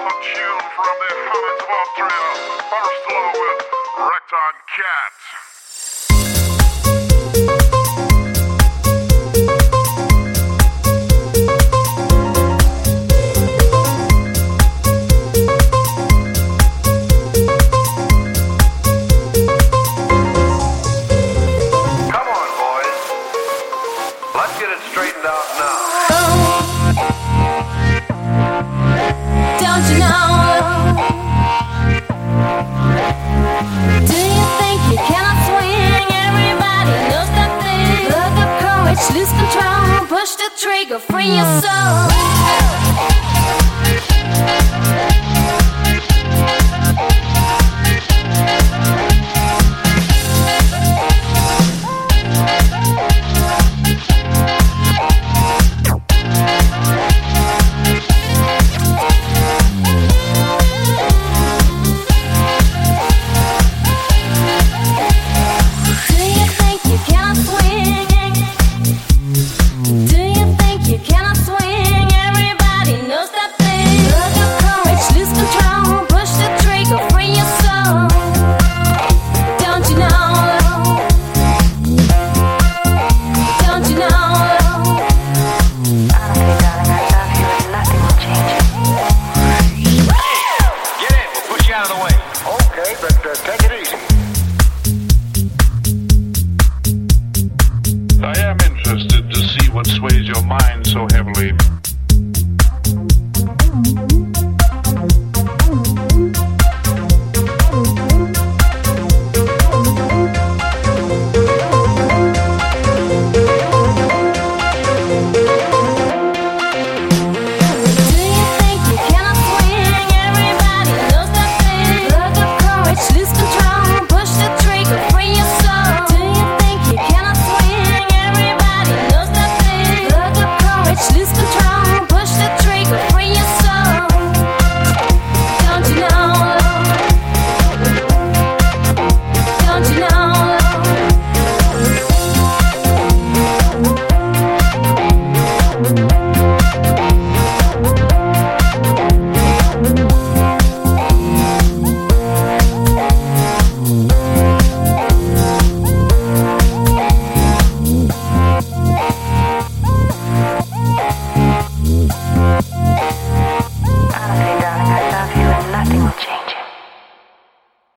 a tune from the Hamlet of Austria. First law with Recton Cat. Come on, boys. Let's get it straightened out now. Don't you know? Do you think you cannot swing? Everybody knows that thing. Look up courage, lose control. Push the trigger, free your soul. Take it easy. I am interested to see what sways your mind so heavily.